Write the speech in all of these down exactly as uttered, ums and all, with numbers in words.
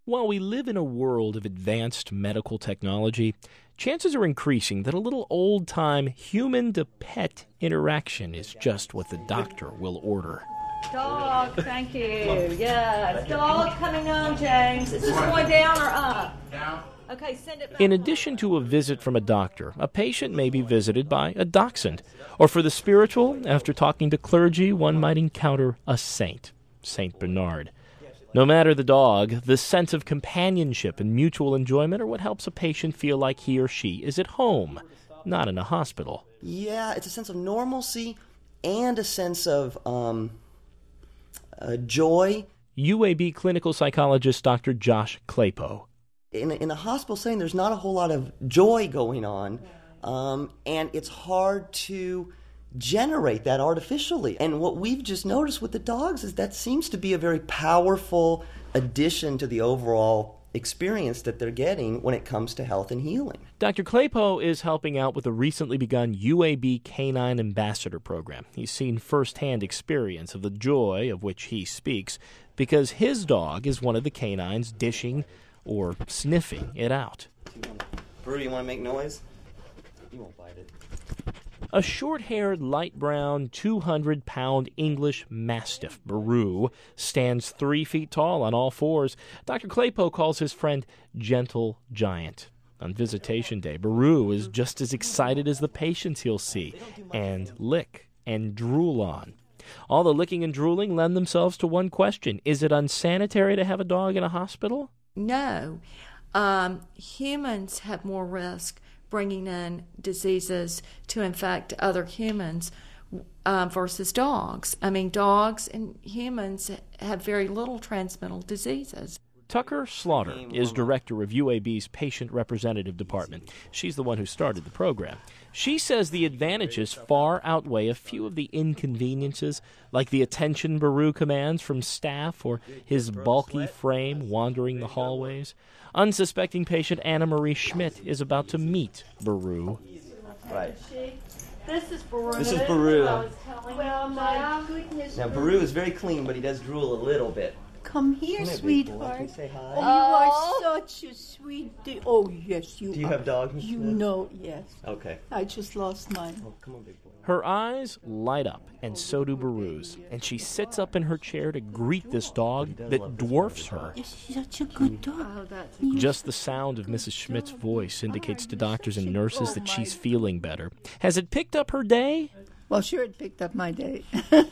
While we live in a world of advanced medical technology, chances are increasing that a little old-time human-to-pet interaction is just what the doctor will order. Dog, thank you. Yes, dog coming on, James. Is this going down or up? Down. Okay, send it back. In addition to a visit from a doctor, a patient may be visited by a dachshund. Or for the spiritual, after talking to clergy, one might encounter a saint, Saint Bernard. No matter the dog, the sense of companionship and mutual enjoyment are what helps a patient feel like he or she is at home, not in a hospital. Yeah, it's a sense of normalcy and a sense of um, uh, joy. U A B clinical psychologist Doctor Josh Claypo. In a, in a hospital setting, there's not a whole lot of joy going on, um, and it's hard to generate that artificially. And what we've just noticed with the dogs is that seems to be a very powerful addition to the overall experience that they're getting when it comes to health and healing. Doctor Claypo is helping out with the recently begun U A B Canine Ambassador Program. He's seen firsthand experience of the joy of which he speaks because his dog is one of the canines dishing or sniffing it out. Brew, you want to make noise? You won't bite it. A short-haired, light brown, two hundred pound English Mastiff, Baru, stands three feet tall on all fours. Doctor Claypo calls his friend Gentle Giant. On visitation day, Baru is just as excited as the patients he'll see, and lick and drool on. All the licking and drooling lend themselves to one question. Is it unsanitary to have a dog in a hospital? No. Um, humans have more risk bringing in diseases to infect other humans uh, versus dogs. I mean, dogs and humans have very little transmittal diseases. Tucker Slaughter is director of U A B's Patient Representative Department. She's the one who started the program. She says the advantages far outweigh a few of the inconveniences, like the attention Baru commands from staff or his bulky frame wandering the hallways. Unsuspecting patient Anna Marie Schmidt is about to meet Baru. Right. This is Baru. This is Baru. Well, my goodness. Now, Baru is very clean, but he does drool a little bit. Come here, Come here, big boy. Can sweetheart. you say hi? Oh, you are such a sweet day. Oh, yes, you Do you are. have dogs? You know, yes. Okay. I just lost mine. Oh, come on, big boy. Her eyes light up, and so do Baru's, and she sits up in her chair to greet this dog that dwarfs her. You're such a good dog. Oh, that's Just the sound of Missus Schmidt's voice indicates to doctors and nurses that she's feeling better. Has it picked up her day? Well, sure, it picked up my day.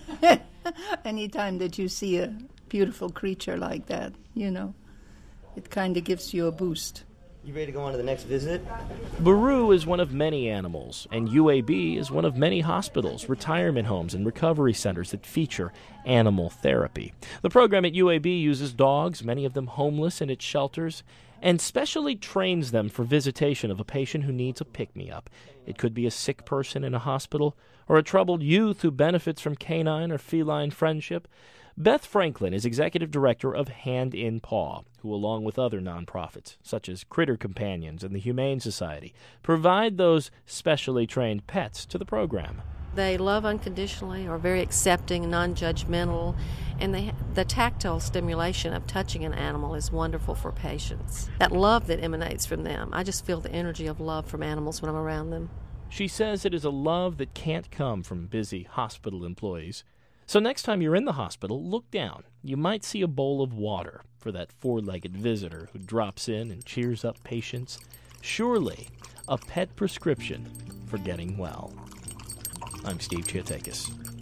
Anytime that you see a beautiful creature like that, you know, it kind of gives you a boost. You ready to go on to the next visit? Baru is one of many animals, and U A B is one of many hospitals, retirement homes, and recovery centers that feature animal therapy. The program at U A B uses dogs, many of them homeless in its shelters, and specially trains them for visitation of a patient who needs a pick-me-up. It could be a sick person in a hospital, or a troubled youth who benefits from canine or feline friendship. Beth Franklin is executive director of Hand in Paw, who, along with other nonprofits, such as Critter Companions and the Humane Society, provide those specially trained pets to the program. They love unconditionally, are very accepting, non-judgmental, and they, the tactile stimulation of touching an animal is wonderful for patients. That love that emanates from them, I just feel the energy of love from animals when I'm around them. She says it is a love that can't come from busy hospital employees. So next time you're in the hospital, look down. You might see a bowl of water for that four-legged visitor who drops in and cheers up patients. Surely a pet prescription for getting well. I'm Steve Chiatakis.